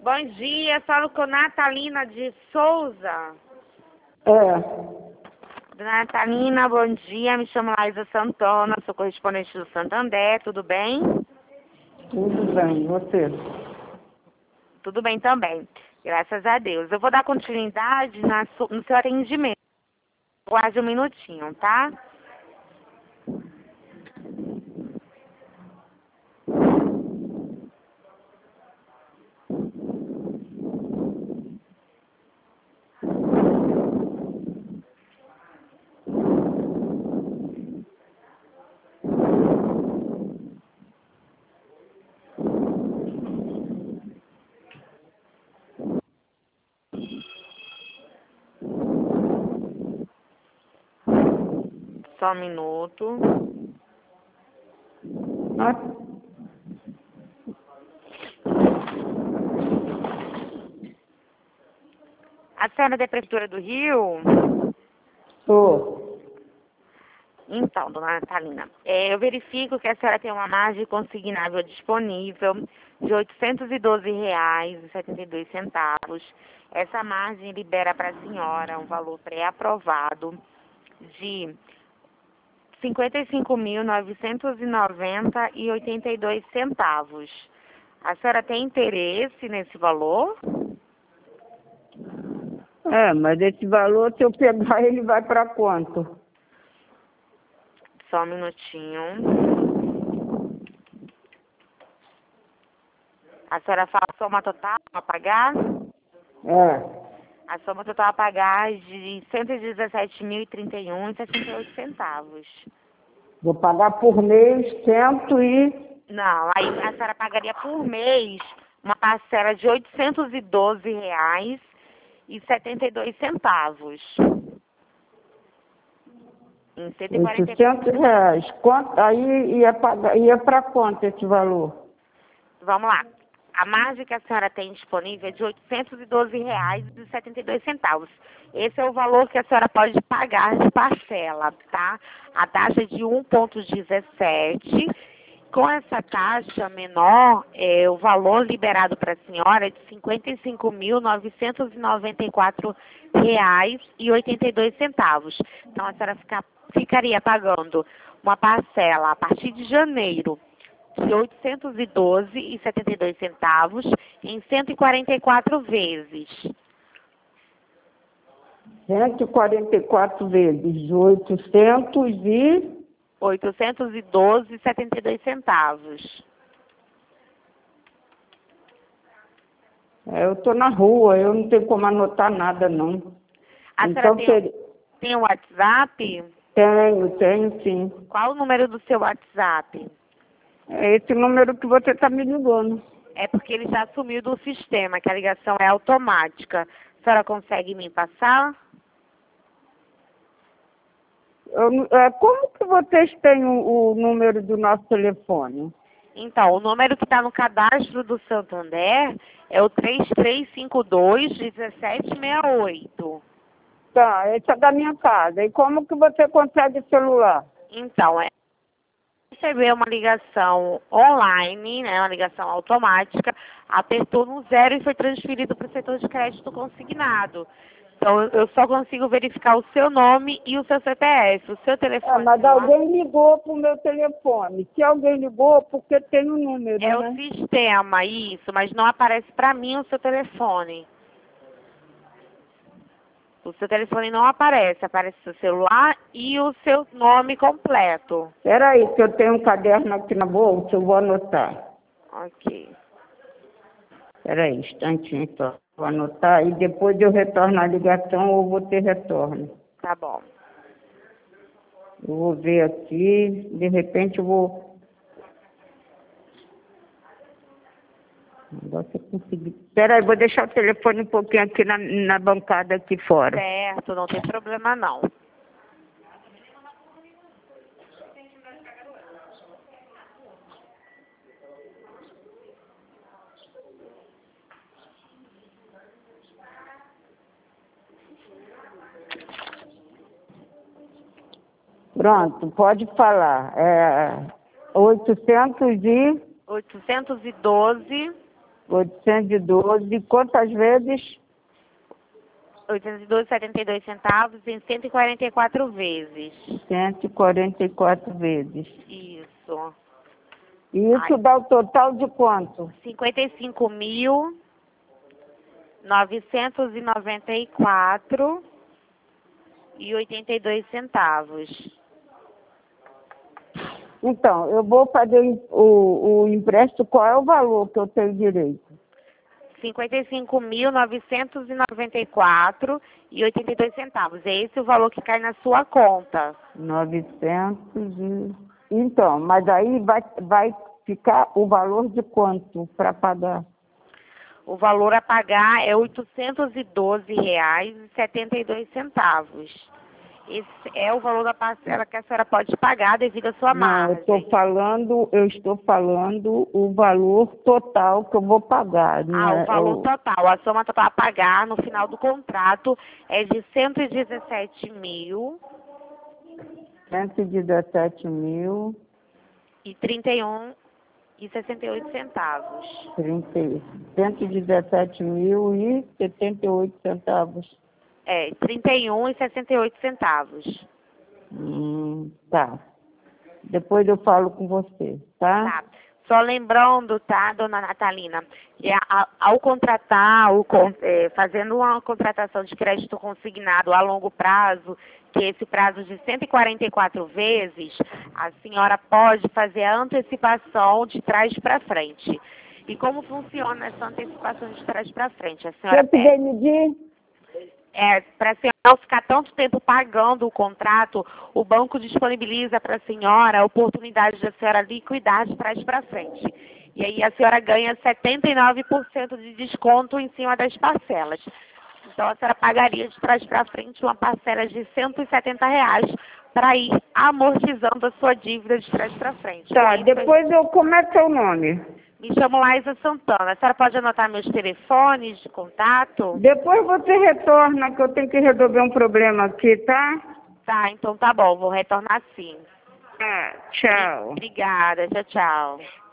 Bom dia, falo com Natalina de Souza. Dona Natalina, bom dia, me chamo Laísa Santana, sou correspondente do Santander, tudo bem? Tudo bem, você? Tudo bem também, graças a Deus. Eu vou dar continuidade no seu atendimento. Guarde um minutinho, tá? Só um minuto. A senhora é da Prefeitura do Rio? Sou. Então, dona Natalina, eu verifico que a senhora tem uma margem consignável disponível de R$ 812,72. Essa margem libera para a senhora um valor pré-aprovado de R$ 55.990,82. A senhora tem interesse nesse valor? Mas esse valor, se eu pegar, ele vai para quanto? Só um minutinho. A senhora fala a soma total a pagar? A soma total a pagar é de R$ 117.031,68. Vou pagar por mês Não, aí a senhora pagaria por mês uma parcela de R$ 812,72. Em 140. R$800. Quanto, aí ia para quanto esse valor? Vamos lá. A margem que a senhora tem disponível é de R$ 812,72. Esse é o valor que a senhora pode pagar de parcela, tá? A taxa é de 1,17. Com essa taxa menor, o valor liberado para a senhora é de R$ 55.994,82. Então, a senhora ficaria pagando uma parcela a partir de janeiro de R$ 812,72 em 144 vezes. 144 vezes 812,72. Eu estou na rua, eu não tenho como anotar nada, não. A Então, senhora tem o WhatsApp? Tenho sim. Qual o número do seu WhatsApp? É esse número que você está me ligando. É porque ele já sumiu do sistema, que a ligação é automática. A senhora consegue me passar? Como que vocês têm o número do nosso telefone? Então, o número que está no cadastro do Santander é o 3352-1768. Tá, esse é da minha casa. E como que você consegue celular? Então, receber uma ligação online, né, uma ligação automática, apertou no 0 e foi transferido para o setor de crédito consignado. Então, eu só consigo verificar o seu nome e o seu CPF. O seu telefone... Mas alguém ligou para o meu telefone. Se alguém ligou, porque tem um número, É né? o sistema, isso, mas não aparece para mim o seu telefone. O seu telefone não aparece, aparece o seu celular e o seu nome completo. Espera aí, que eu tenho um caderno aqui na bolsa, eu vou anotar. Ok. Espera aí, instantinho só. Vou anotar e depois eu retorno a ligação ou vou ter retorno. Tá bom. Eu vou ver aqui, de repente eu vou... Agora eu consegui. Espera aí, vou deixar o telefone um pouquinho aqui na bancada aqui fora. Certo, não tem problema não. Pronto, pode falar. 812 812, quantas vezes? 812,72 centavos em 144 vezes. 144 vezes. Isso. E isso dá o total de quanto? 55.994,82 centavos. Então, eu vou fazer o empréstimo, qual é o valor que eu tenho direito? 55.994,82 centavos. É esse o valor que cai na sua conta. 900 e... Então, mas aí vai ficar o valor de quanto para pagar? O valor a pagar é R$ 812,72. Esse é o valor da parcela que a senhora pode pagar devido à sua Não, margem. eu estou falando o valor total que eu vou pagar. O valor total, a soma total a pagar no final do contrato é de 117 mil. E 31,68 centavos. 117 mil e 78 centavos. 31,68 centavos. Tá. Depois eu falo com você, tá? Tá. Só lembrando, tá, dona Natalina, que ao contratar, fazendo uma contratação de crédito consignado a longo prazo, que esse prazo de 144 vezes, a senhora pode fazer a antecipação de trás para frente. E como funciona essa antecipação de trás para frente? A senhora Você medir? para a senhora não ficar tanto tempo pagando o contrato, o banco disponibiliza para a senhora a oportunidade da senhora liquidar de trás para frente. E aí a senhora ganha 79% de desconto em cima das parcelas. Então a senhora pagaria de trás para frente uma parcela de R$ 170 para ir amortizando a sua dívida de trás para frente. Tá, depois como é seu nome? Me chamo Laísa Santana. A senhora pode anotar meus telefones de contato? Depois você retorna, que eu tenho que resolver um problema aqui, tá? Tá, então tá bom. Vou retornar sim. Tchau. Obrigada. Tchau, tchau.